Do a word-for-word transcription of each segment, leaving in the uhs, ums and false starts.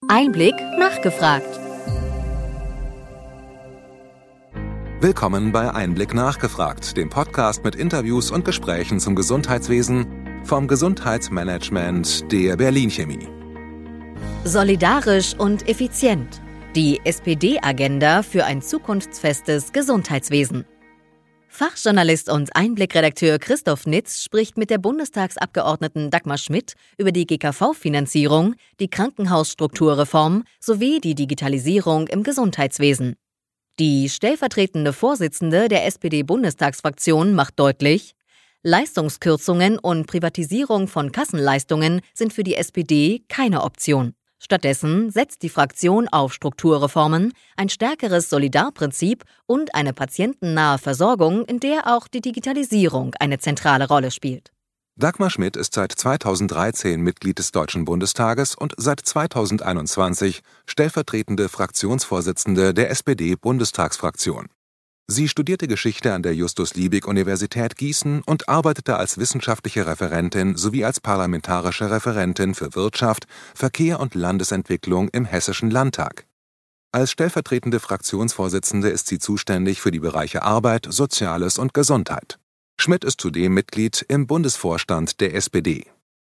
Einblick nachgefragt. Willkommen bei Einblick nachgefragt, dem Podcast mit Interviews und Gesprächen zum Gesundheitswesen vom Gesundheitsmanagement der Berlin Chemie. Solidarisch und effizient. Die S P D-Agenda für ein zukunftsfestes Gesundheitswesen. Fachjournalist und Einblick-Redakteur Christoph Nitz spricht mit der Bundestagsabgeordneten Dagmar Schmidt über die G K V-Finanzierung, die Krankenhausstrukturreform sowie die Digitalisierung im Gesundheitswesen. Die stellvertretende Vorsitzende der S P D-Bundestagsfraktion macht deutlich, Leistungskürzungen und Privatisierung von Kassenleistungen sind für die S P D keine Option. Stattdessen setzt die Fraktion auf Strukturreformen, ein stärkeres Solidarprinzip und eine patientennahe Versorgung, in der auch die Digitalisierung eine zentrale Rolle spielt. Dagmar Schmidt ist seit zweitausenddreizehn Mitglied des Deutschen Bundestages und seit zweitausendeinundzwanzig stellvertretende Fraktionsvorsitzende der S P D-Bundestagsfraktion. Sie studierte Geschichte an der Justus-Liebig-Universität Gießen und arbeitete als wissenschaftliche Referentin sowie als parlamentarische Referentin für Wirtschaft, Verkehr und Landesentwicklung im Hessischen Landtag. Als stellvertretende Fraktionsvorsitzende ist sie zuständig für die Bereiche Arbeit, Soziales und Gesundheit. Schmidt ist zudem Mitglied im Bundesvorstand der S P D.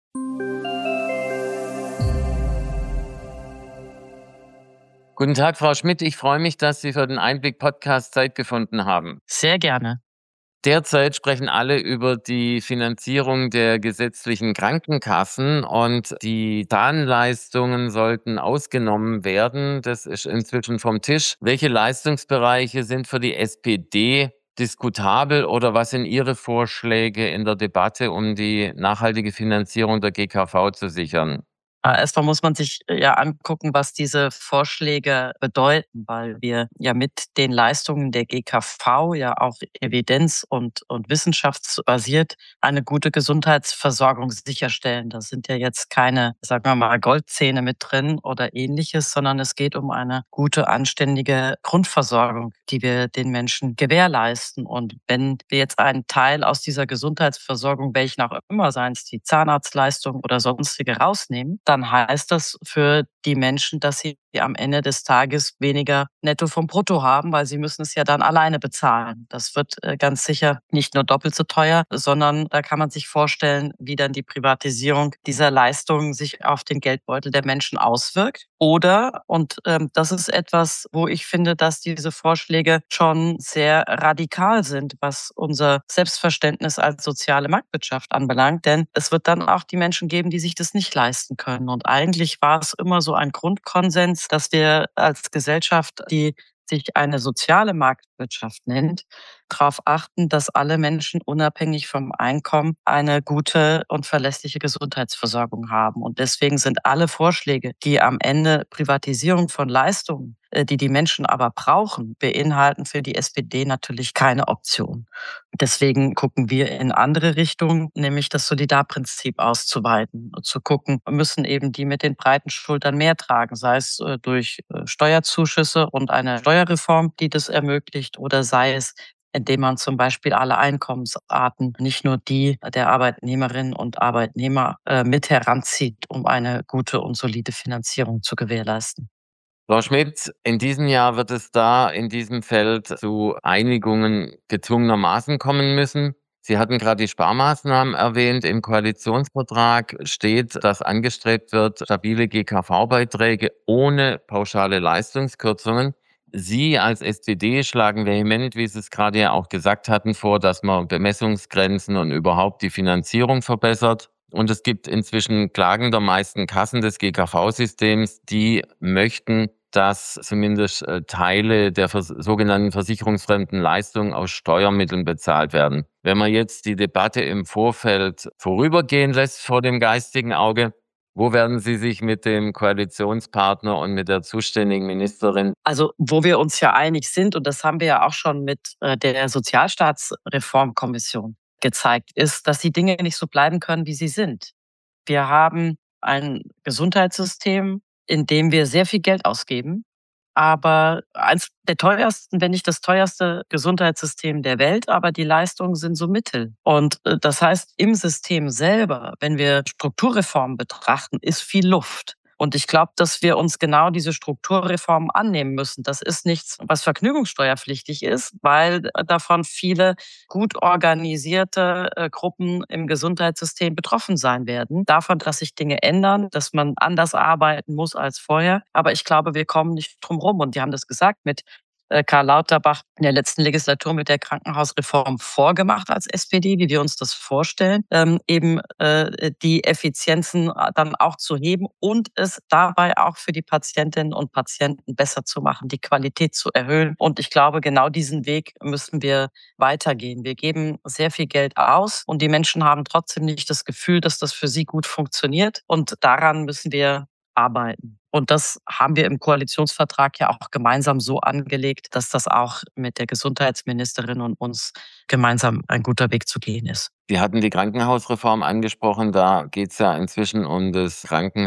Guten Tag, Frau Schmidt. Ich freue mich, dass Sie für den Einblick-Podcast Zeit gefunden haben. Sehr gerne. Derzeit sprechen alle über die Finanzierung der gesetzlichen Krankenkassen und die Zahnleistungen sollten ausgenommen werden. Das ist inzwischen vom Tisch. Welche Leistungsbereiche sind für die S P D diskutabel oder was sind Ihre Vorschläge in der Debatte, um die nachhaltige Finanzierung der G K V zu sichern? Erstmal muss man sich ja angucken, was diese Vorschläge bedeuten, weil wir ja mit den Leistungen der G K V ja auch evidenz- und, und wissenschaftsbasiert eine gute Gesundheitsversorgung sicherstellen. Da sind ja jetzt keine, sagen wir mal, Goldzähne mit drin oder ähnliches, sondern es geht um eine gute, anständige Grundversorgung, die wir den Menschen gewährleisten. Und wenn wir jetzt einen Teil aus dieser Gesundheitsversorgung, welchen auch immer, seien es die Zahnarztleistung oder sonstige, rausnehmen, dann heißt das für die Menschen, dass sie am Ende des Tages weniger Netto vom Brutto haben, weil sie müssen es ja dann alleine bezahlen. Das wird ganz sicher nicht nur doppelt so teuer, sondern da kann man sich vorstellen, wie dann die Privatisierung dieser Leistungen sich auf den Geldbeutel der Menschen auswirkt. Oder, und ähm, das ist etwas, wo ich finde, dass diese Vorschläge schon sehr radikal sind, was unser Selbstverständnis als soziale Marktwirtschaft anbelangt. Denn es wird dann auch die Menschen geben, die sich das nicht leisten können. Und eigentlich war es immer so ein Grundkonsens, dass wir als Gesellschaft, die sich eine soziale Marktwirtschaft nennt, darauf achten, dass alle Menschen unabhängig vom Einkommen eine gute und verlässliche Gesundheitsversorgung haben. Und deswegen sind alle Vorschläge, die am Ende Privatisierung von Leistungen, die die Menschen aber brauchen, beinhalten für die S P D natürlich keine Option. Deswegen gucken wir in andere Richtungen, nämlich das Solidarprinzip auszuweiten und zu gucken, müssen eben die mit den breiten Schultern mehr tragen, sei es durch Steuerzuschüsse und eine Steuerreform, die das ermöglicht, oder sei es, indem man zum Beispiel alle Einkommensarten, nicht nur die der Arbeitnehmerinnen und Arbeitnehmer, mit heranzieht, um eine gute und solide Finanzierung zu gewährleisten. Frau Schmidt, in diesem Jahr wird es da in diesem Feld zu Einigungen gezwungenermaßen kommen müssen. Sie hatten gerade die Sparmaßnahmen erwähnt. Im Koalitionsvertrag steht, dass angestrebt wird, stabile G K V-Beiträge ohne pauschale Leistungskürzungen. Sie als S P D schlagen vehement, wie Sie es gerade ja auch gesagt hatten, vor, dass man Bemessungsgrenzen und überhaupt die Finanzierung verbessert. Und es gibt inzwischen Klagen der meisten Kassen des G K V-Systems, die möchten, dass zumindest Teile der vers- sogenannten versicherungsfremden Leistungen aus Steuermitteln bezahlt werden. Wenn man jetzt die Debatte im Vorfeld vorübergehen lässt vor dem geistigen Auge, wo werden Sie sich mit dem Koalitionspartner und mit der zuständigen Ministerin? Also, wo wir uns ja einig sind, und das haben wir ja auch schon mit äh, der Sozialstaatsreformkommission gezeigt, ist, dass die Dinge nicht so bleiben können, wie sie sind. Wir haben ein Gesundheitssystem, in dem wir sehr viel Geld ausgeben, aber eins der teuersten, wenn nicht das teuerste Gesundheitssystem der Welt, aber die Leistungen sind so mittel. Und äh, das heißt, im System selber, wenn wir Strukturreformen betrachten, ist viel Luft. Und ich glaube, dass wir uns genau diese Strukturreformen annehmen müssen. Das ist nichts, was vergnügungssteuerpflichtig ist, weil davon viele gut organisierte äh, Gruppen im Gesundheitssystem betroffen sein werden. Davon, dass sich Dinge ändern, dass man anders arbeiten muss als vorher. Aber ich glaube, wir kommen nicht drum rum. Und die haben das gesagt mit äh, Karl Lauterbach in der letzten Legislatur mit der Krankenhausreform vorgemacht als S P D, wie wir uns das vorstellen, ähm, eben äh, die Effizienzen dann auch zu heben und es dabei auch für die Patientinnen und Patienten besser zu machen, die Qualität zu erhöhen. Und ich glaube, genau diesen Weg müssen wir weitergehen. Wir geben sehr viel Geld aus und die Menschen haben trotzdem nicht das Gefühl, dass das für sie gut funktioniert. Und daran müssen wir arbeiten. Und das haben wir im Koalitionsvertrag ja auch gemeinsam so angelegt, dass das auch mit der Gesundheitsministerin und uns gemeinsam ein guter Weg zu gehen ist. Sie hatten die Krankenhausreform angesprochen. Da geht es ja inzwischen um das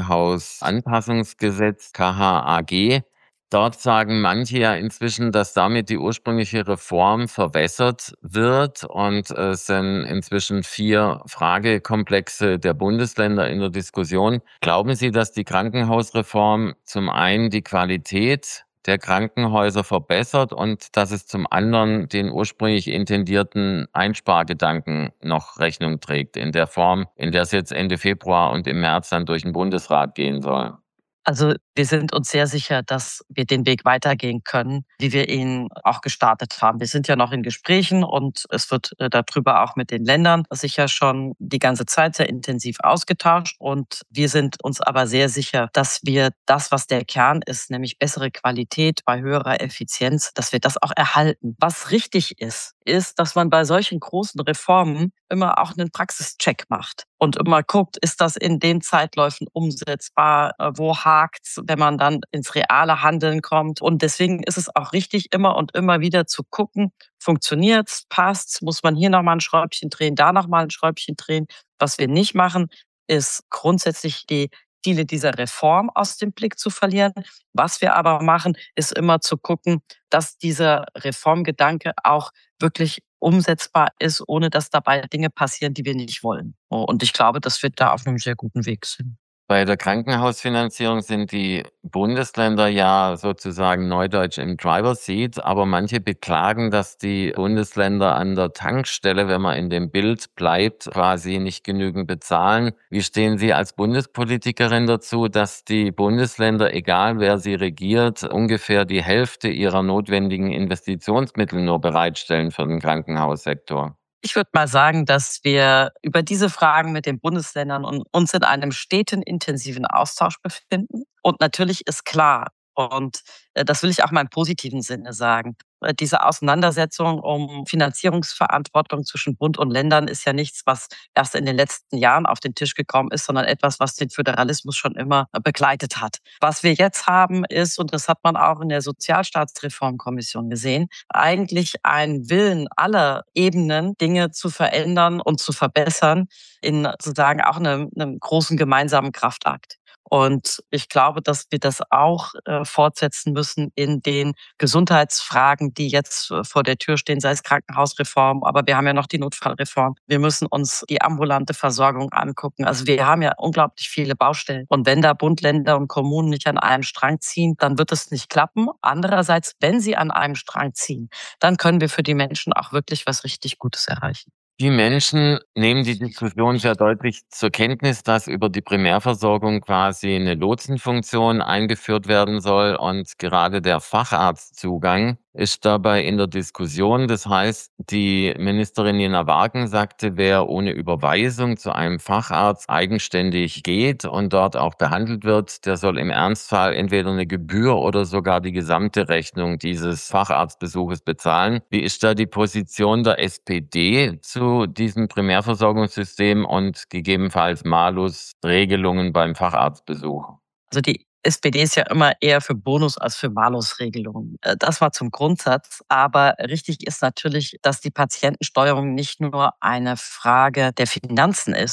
Krankenhausanpassungsgesetz K H A G. Dort sagen manche ja inzwischen, dass damit die ursprüngliche Reform verwässert wird. Und es sind inzwischen vier Fragekomplexe der Bundesländer in der Diskussion. Glauben Sie, dass die Krankenhausreform zum einen die Qualität der Krankenhäuser verbessert und dass es zum anderen den ursprünglich intendierten Einspargedanken noch Rechnung trägt, in der Form, in der es jetzt Ende Februar und im März dann durch den Bundesrat gehen soll? Also wir sind uns sehr sicher, dass wir den Weg weitergehen können, wie wir ihn auch gestartet haben. Wir sind ja noch in Gesprächen und es wird äh, darüber auch mit den Ländern sicher schon die ganze Zeit sehr intensiv ausgetauscht. Und wir sind uns aber sehr sicher, dass wir das, was der Kern ist, nämlich bessere Qualität bei höherer Effizienz, dass wir das auch erhalten. Was richtig ist, ist, dass man bei solchen großen Reformen immer auch einen Praxischeck macht und immer guckt, ist das in den Zeitläufen umsetzbar, wo hakt's, wenn man dann ins reale Handeln kommt. Und deswegen ist es auch richtig, immer und immer wieder zu gucken, funktioniert's, passt's, muss man hier nochmal ein Schräubchen drehen, da nochmal ein Schräubchen drehen. Was wir nicht machen, ist grundsätzlich die Ziele dieser Reform aus dem Blick zu verlieren. Was wir aber machen, ist immer zu gucken, dass dieser Reformgedanke auch wirklich umsetzbar ist, ohne dass dabei Dinge passieren, die wir nicht wollen. Und ich glaube, dass wir da auf einem sehr guten Weg sind. Bei der Krankenhausfinanzierung sind die Bundesländer ja sozusagen neudeutsch im Driver's Seat, aber manche beklagen, dass die Bundesländer an der Tankstelle, wenn man in dem Bild bleibt, quasi nicht genügend bezahlen. Wie stehen Sie als Bundespolitikerin dazu, dass die Bundesländer, egal wer sie regiert, ungefähr die Hälfte ihrer notwendigen Investitionsmittel nur bereitstellen für den Krankenhaussektor? Ich würde mal sagen, dass wir über diese Fragen mit den Bundesländern und uns in einem steten intensiven Austausch befinden. Und natürlich ist klar, und äh, das will ich auch mal im positiven Sinne sagen, äh, diese Auseinandersetzung um Finanzierungsverantwortung zwischen Bund und Ländern ist ja nichts, was erst in den letzten Jahren auf den Tisch gekommen ist, sondern etwas, was den Föderalismus schon immer äh, begleitet hat. Was wir jetzt haben ist, und das hat man auch in der Sozialstaatsreformkommission gesehen, eigentlich ein Willen aller Ebenen, Dinge zu verändern und zu verbessern, in sozusagen auch einem, einem großen gemeinsamen Kraftakt. Und ich glaube, dass wir das auch äh, fortsetzen müssen in den Gesundheitsfragen, die jetzt äh, vor der Tür stehen, sei es Krankenhausreform, aber wir haben ja noch die Notfallreform. Wir müssen uns die ambulante Versorgung angucken. Also wir haben ja unglaublich viele Baustellen. Und wenn da Bund, Länder und Kommunen nicht an einem Strang ziehen, dann wird es nicht klappen. Andererseits, wenn sie an einem Strang ziehen, dann können wir für die Menschen auch wirklich was richtig Gutes erreichen. Die Menschen nehmen die Diskussion sehr deutlich zur Kenntnis, dass über die Primärversorgung quasi eine Lotsenfunktion eingeführt werden soll und gerade der Facharztzugang ist dabei in der Diskussion. Das heißt, die Ministerin Nina Wagen sagte, wer ohne Überweisung zu einem Facharzt eigenständig geht und dort auch behandelt wird, der soll im Ernstfall entweder eine Gebühr oder sogar die gesamte Rechnung dieses Facharztbesuches bezahlen. Wie ist da die Position der S P D zu diesem Primärversorgungssystem und gegebenenfalls Malus-Regelungen beim Facharztbesuch? Also die S P D ist ja immer eher für Bonus als für Malusregelungen. Äh, Das war zum Grundsatz. Aber richtig ist natürlich, dass die Patientensteuerung nicht nur eine Frage der Finanzen ist,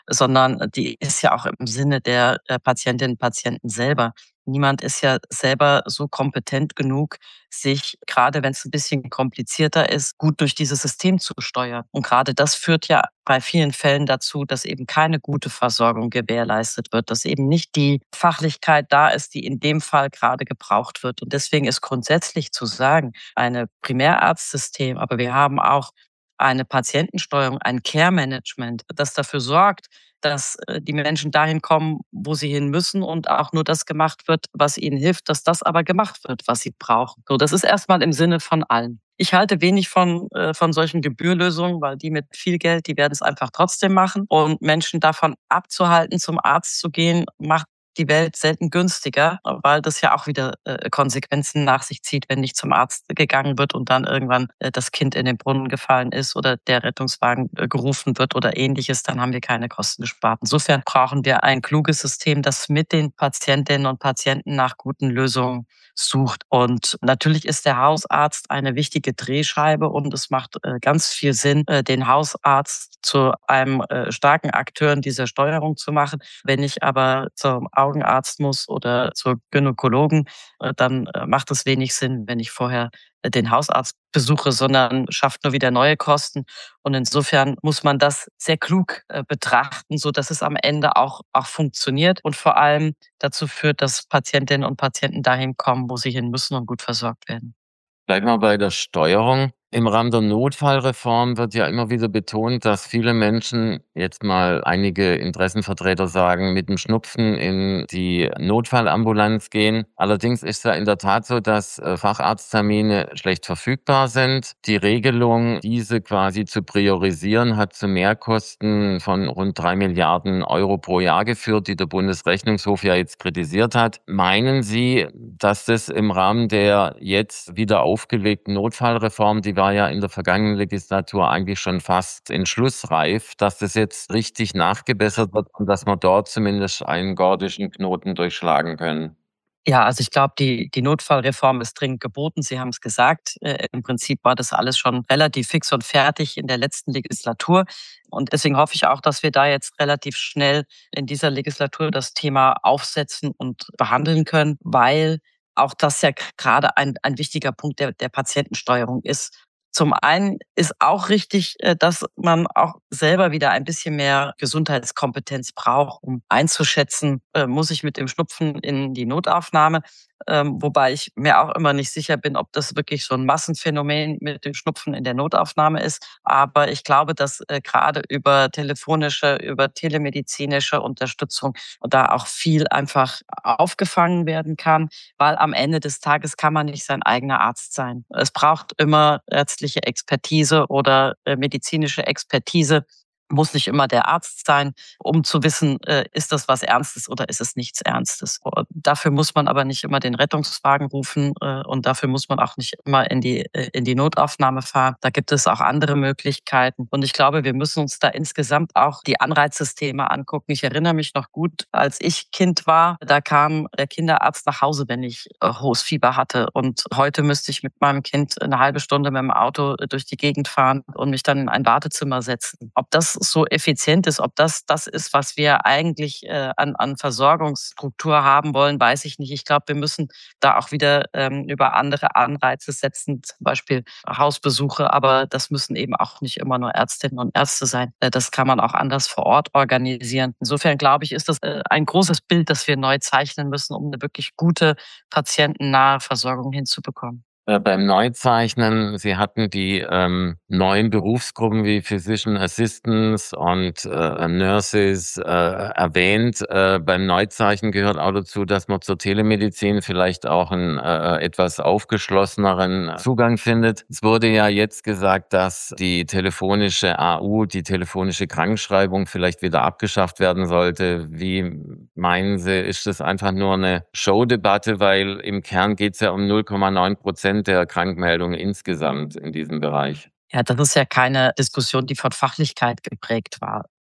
sondern die ist ja auch im Sinne der äh, Patientinnen und Patienten selber. Niemand ist ja selber so kompetent genug, sich, gerade wenn es ein bisschen komplizierter ist, gut durch dieses System zu steuern. Und gerade das führt ja bei vielen Fällen dazu, dass eben keine gute Versorgung gewährleistet wird, dass eben nicht die Fachlichkeit da ist, die in dem Fall gerade gebraucht wird. Und deswegen ist grundsätzlich zu sagen, ein Primärarztsystem, aber wir haben auch eine Patientensteuerung, ein Care-Management, das dafür sorgt, dass äh, die Menschen dahin kommen, wo sie hin müssen und auch nur das gemacht wird, was ihnen hilft, dass das aber gemacht wird, was sie brauchen. So, das ist erstmal im Sinne von allen. Ich halte wenig von, äh, von solchen Gebührlösungen, weil die mit viel Geld, die werden es einfach trotzdem machen. Und Menschen davon abzuhalten, zum Arzt zu gehen, macht die Welt selten günstiger, weil das ja auch wieder äh, Konsequenzen nach sich zieht, wenn nicht zum Arzt gegangen wird und dann irgendwann äh, das Kind in den Brunnen gefallen ist oder der Rettungswagen äh, gerufen wird oder ähnliches, dann haben wir keine Kosten gespart. Insofern brauchen wir ein kluges System, das mit den Patientinnen und Patienten nach guten Lösungen sucht. Und natürlich ist der Hausarzt eine wichtige Drehscheibe und es macht äh, ganz viel Sinn, äh, den Hausarzt zu einem äh, starken Akteur in dieser Steuerung zu machen. Wenn ich aber zum Augenarzt muss oder zur Gynäkologen, äh, dann äh, macht es wenig Sinn, wenn ich vorher äh, den Hausarzt besuche, sondern schafft nur wieder neue Kosten. Und insofern muss man das sehr klug äh, betrachten, so dass es am Ende auch, auch funktioniert und vor allem dazu führt, dass Patientinnen und Patienten dahin kommen, wo sie hin müssen und gut versorgt werden. Bleiben wir bei der Steuerung. Im Rahmen der Notfallreform wird ja immer wieder betont, dass viele Menschen, jetzt mal einige Interessenvertreter sagen, mit dem Schnupfen in die Notfallambulanz gehen. Allerdings ist ja in der Tat so, dass äh, Facharzttermine schlecht verfügbar sind. Die Regelung, diese quasi zu priorisieren, hat zu Mehrkosten von rund drei Milliarden Euro pro Jahr geführt, die der Bundesrechnungshof ja jetzt kritisiert hat. Meinen Sie, dass das im Rahmen der jetzt wieder aufgelegten Notfallreform, die war ja in der vergangenen Legislatur eigentlich schon fast entschlussreif, dass das jetzt richtig nachgebessert wird und dass wir dort zumindest einen gordischen Knoten durchschlagen können? Ja, also ich glaube, die, die Notfallreform ist dringend geboten. Sie haben es gesagt. Äh, Im Prinzip war das alles schon relativ fix und fertig in der letzten Legislatur. Und deswegen hoffe ich auch, dass wir da jetzt relativ schnell in dieser Legislatur das Thema aufsetzen und behandeln können, weil auch das ja gerade ein, ein wichtiger Punkt der, der Patientensteuerung ist. Zum einen ist auch richtig, äh, dass man auch selber wieder ein bisschen mehr Gesundheitskompetenz braucht, um einzuschätzen, äh, muss ich mit dem Schnupfen in die Notaufnahme. Ähm, wobei ich mir auch immer nicht sicher bin, ob das wirklich so ein Massenphänomen mit dem Schnupfen in der Notaufnahme ist. Aber ich glaube, dass äh, gerade über telefonische, über telemedizinische Unterstützung da auch viel einfach aufgefangen werden kann, weil am Ende des Tages kann man nicht sein eigener Arzt sein. Es braucht immer ärztliche Expertise oder äh, medizinische Expertise. Muss nicht immer der Arzt sein, um zu wissen, äh, ist das was Ernstes oder ist es nichts Ernstes. Und dafür muss man aber nicht immer den Rettungswagen rufen äh, und dafür muss man auch nicht immer in die, äh, in die Notaufnahme fahren. Da gibt es auch andere Möglichkeiten. Und ich glaube, wir müssen uns da insgesamt auch die Anreizsysteme angucken. Ich erinnere mich noch gut, als ich Kind war, da kam der Kinderarzt nach Hause, wenn ich äh, hohes Fieber hatte. Und heute müsste ich mit meinem Kind eine halbe Stunde mit dem Auto durch die Gegend fahren und mich dann in ein Wartezimmer setzen. Ob das so effizient ist, ob das das ist, was wir eigentlich äh, an, an Versorgungsstruktur haben wollen, weiß ich nicht. Ich glaube, wir müssen da auch wieder ähm, über andere Anreize setzen, zum Beispiel Hausbesuche, aber das müssen eben auch nicht immer nur Ärztinnen und Ärzte sein. Äh, das kann man auch anders vor Ort organisieren. Insofern glaube ich, ist das äh, ein großes Bild, das wir neu zeichnen müssen, um eine wirklich gute, patientennahe Versorgung hinzubekommen. Äh, beim Neuzeichnen, Sie hatten die ähm, neuen Berufsgruppen wie Physician Assistants und äh, Nurses äh, erwähnt. Äh, beim Neuzeichnen gehört auch dazu, dass man zur Telemedizin vielleicht auch einen äh, etwas aufgeschlosseneren Zugang findet. Es wurde ja jetzt gesagt, dass die telefonische A U, die telefonische Krankschreibung vielleicht wieder abgeschafft werden sollte. Wie meinen Sie, ist das einfach nur eine Showdebatte, weil im Kern geht es ja um null Komma neun Prozent der Krankmeldungen insgesamt in diesem Bereich? Ja, das ist ja keine Diskussion, die von Fachlichkeit geprägt war.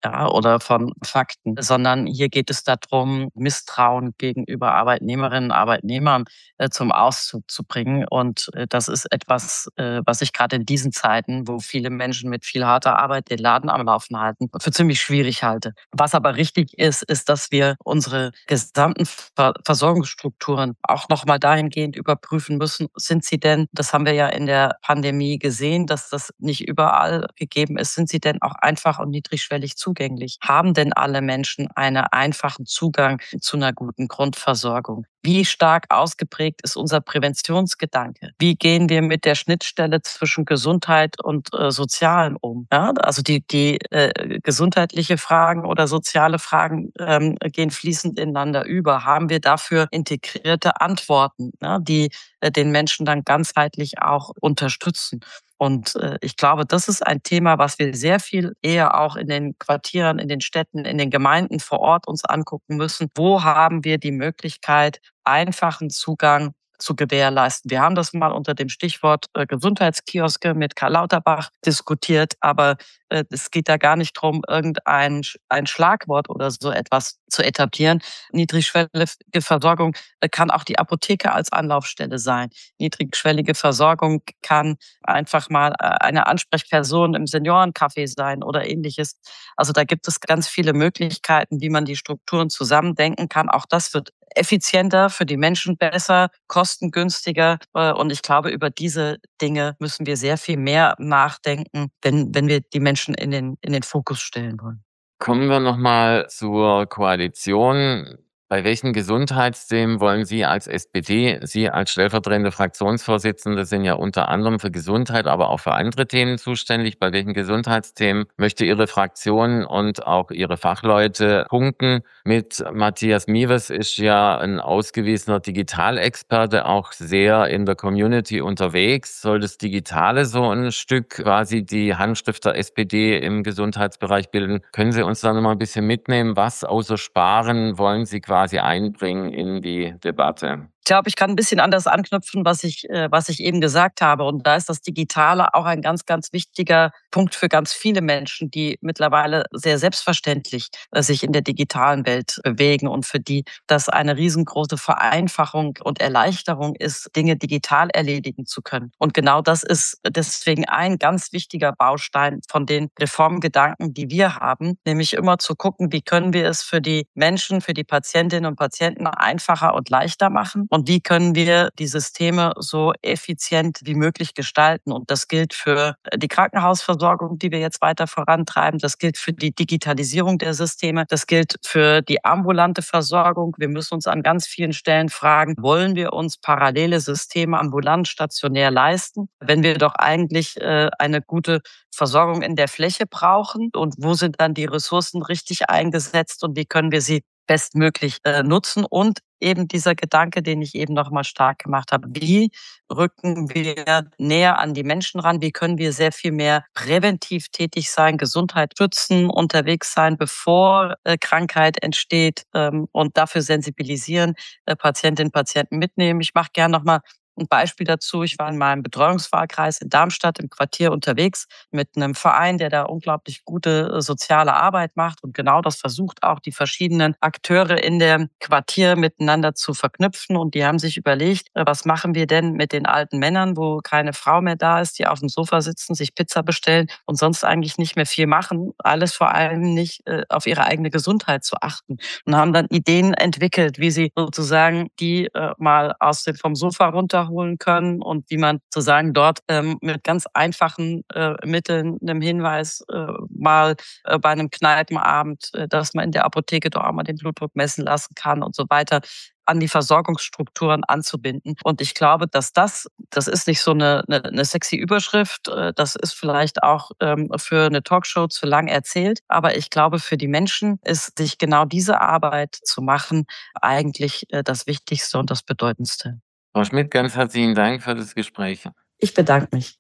ja, oder von Fakten, sondern hier geht es darum, Misstrauen gegenüber Arbeitnehmerinnen und Arbeitnehmern äh, zum Ausdruck zu bringen. Und äh, das ist etwas, äh, was ich gerade in diesen Zeiten, wo viele Menschen mit viel harter Arbeit den Laden am Laufen halten, für ziemlich schwierig halte. Was aber richtig ist, ist, dass wir unsere gesamten Ver- Versorgungsstrukturen auch nochmal dahingehend überprüfen müssen. Sind sie denn, das haben wir ja in der Pandemie gesehen, dass das nicht überall gegeben ist, sind sie denn auch einfach und niedrigschwellig zugänglich? Haben denn alle Menschen einen einfachen Zugang zu einer guten Grundversorgung? Wie stark ausgeprägt ist unser Präventionsgedanke? Wie gehen wir mit der Schnittstelle zwischen Gesundheit und äh, Sozialen um? Ja, also die, die äh, gesundheitliche Fragen oder soziale Fragen ähm, gehen fließend ineinander über. Haben wir dafür integrierte Antworten, ja, die äh, den Menschen dann ganzheitlich auch unterstützen? Und äh, ich glaube, das ist ein Thema, was wir sehr viel eher auch in den Quartieren, in den Städten, in den Gemeinden vor Ort uns angucken müssen. Wo haben wir die Möglichkeit, einfachen Zugang zu gewährleisten? Wir haben das mal unter dem Stichwort äh, Gesundheitskioske mit Karl Lauterbach diskutiert, aber äh, es geht da gar nicht darum, irgendein ein Schlagwort oder so etwas zu etablieren. Niedrigschwellige Versorgung äh, kann auch die Apotheke als Anlaufstelle sein. Niedrigschwellige Versorgung kann einfach mal äh, eine Ansprechperson im Seniorencafé sein oder ähnliches. Also da gibt es ganz viele Möglichkeiten, wie man die Strukturen zusammendenken kann. Auch das wird effizienter, für die Menschen besser, kostengünstiger. Und ich glaube, über diese Dinge müssen wir sehr viel mehr nachdenken, wenn, wenn wir die Menschen in den, in den Fokus stellen wollen. Kommen wir nochmal zur Koalition. Bei welchen Gesundheitsthemen wollen Sie als S P D, Sie als stellvertretende Fraktionsvorsitzende sind ja unter anderem für Gesundheit, aber auch für andere Themen zuständig. Bei welchen Gesundheitsthemen möchte Ihre Fraktion und auch Ihre Fachleute punkten? Mit Matthias Miewes ist ja ein ausgewiesener Digitalexperte, auch sehr in der Community unterwegs. Soll das Digitale so ein Stück quasi die Handschrift der S P D im Gesundheitsbereich bilden? Können Sie uns da noch mal ein bisschen mitnehmen? Was außer Sparen wollen Sie quasi quasi einbringen in die Debatte? Ich glaube, ich kann ein bisschen anders anknüpfen, was ich, äh, was ich eben gesagt habe. Und da ist das Digitale auch ein ganz, ganz wichtiger Punkt für ganz viele Menschen, die mittlerweile sehr selbstverständlich äh, sich in der digitalen Welt bewegen und für die das eine riesengroße Vereinfachung und Erleichterung ist, Dinge digital erledigen zu können. Und genau das ist deswegen ein ganz wichtiger Baustein von den Reformgedanken, die wir haben, nämlich immer zu gucken, wie können wir es für die Menschen, für die Patientinnen und Patienten einfacher und leichter machen. Und wie können wir die Systeme so effizient wie möglich gestalten? Und das gilt für die Krankenhausversorgung, die wir jetzt weiter vorantreiben. Das gilt für die Digitalisierung der Systeme. Das gilt für die ambulante Versorgung. Wir müssen uns an ganz vielen Stellen fragen, wollen wir uns parallele Systeme ambulant, stationär leisten, wenn wir doch eigentlich äh, eine gute Versorgung in der Fläche brauchen? Und wo sind dann die Ressourcen richtig eingesetzt und wie können wir sie bestmöglich äh, nutzen? Und eben dieser Gedanke, den ich eben noch mal stark gemacht habe. Wie rücken wir näher an die Menschen ran? Wie können wir sehr viel mehr präventiv tätig sein, Gesundheit schützen, unterwegs sein, bevor äh, Krankheit entsteht ähm, und dafür sensibilisieren, äh, Patientinnen und Patienten mitnehmen? Ich mache gerne noch mal ein Beispiel dazu. Ich war in meinem Betreuungswahlkreis in Darmstadt im Quartier unterwegs mit einem Verein, der da unglaublich gute soziale Arbeit macht und genau das versucht, auch die verschiedenen Akteure in dem Quartier miteinander zu verknüpfen. Und die haben sich überlegt, was machen wir denn mit den alten Männern, wo keine Frau mehr da ist, die auf dem Sofa sitzen, sich Pizza bestellen und sonst eigentlich nicht mehr viel machen, alles vor allem nicht äh, auf ihre eigene Gesundheit zu achten. Und haben dann Ideen entwickelt, wie sie sozusagen die äh, mal aus dem vom Sofa runter holen können und wie man sozusagen dort ähm, mit ganz einfachen äh, Mitteln, einem Hinweis äh, mal äh, bei einem Kneipenabend, äh, dass man in der Apotheke doch auch mal den Blutdruck messen lassen kann und so weiter, an die Versorgungsstrukturen anzubinden. Und ich glaube, dass das, das ist nicht so eine, eine, eine sexy Überschrift, das ist vielleicht auch ähm, für eine Talkshow zu lang erzählt, aber ich glaube, für die Menschen ist sich genau diese Arbeit zu machen eigentlich äh, das Wichtigste und das Bedeutendste. Frau Schmidt, ganz herzlichen Dank für das Gespräch. Ich bedanke mich.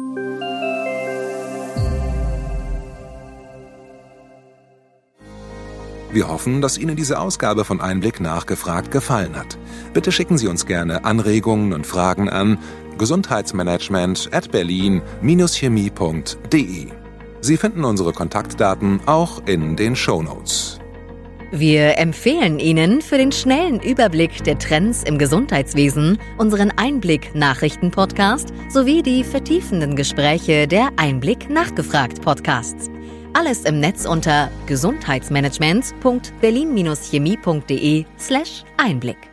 Wir hoffen, dass Ihnen diese Ausgabe von Einblick nachgefragt gefallen hat. Bitte schicken Sie uns gerne Anregungen und Fragen an gesundheitsmanagement at berlin dash chemie punkt de. Sie finden unsere Kontaktdaten auch in den Shownotes. Wir empfehlen Ihnen für den schnellen Überblick der Trends im Gesundheitswesen unseren Einblick-Nachrichten-Podcast sowie die vertiefenden Gespräche der Einblick-Nachgefragt-Podcasts. Alles im Netz unter gesundheitsmanagement punkt berlin Bindestrich chemie punkt de slash Einblick.